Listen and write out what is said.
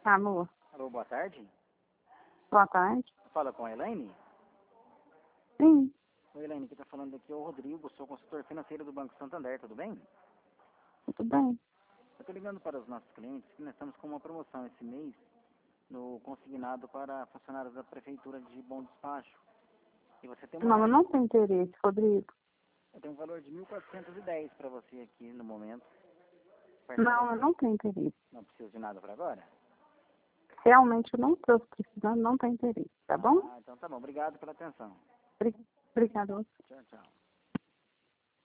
Alô, Alô, boa tarde. boa tarde. Fala com a Elaine? Sim, Oi, Elaine, quem tá falando aqui é o Rodrigo, sou consultor financeiro do Banco Santander, tudo bem? tudo bem. Eu tô ligando para os nossos clientes que nós estamos com uma promoção esse mês no consignado para funcionários da Prefeitura de Bom Despacho. E você tem Não, uma... eu não tenho interesse, Rodrigo. Eu tenho um valor de 1.410 para você aqui no momento. Não, eu não tenho interesse. Não preciso de nada para agora? Realmente eu não estou precisando, não tenho interesse, tá bom? Ah, então tá bom. Obrigado pela atenção. Obrigada a você. Tchau, tchau.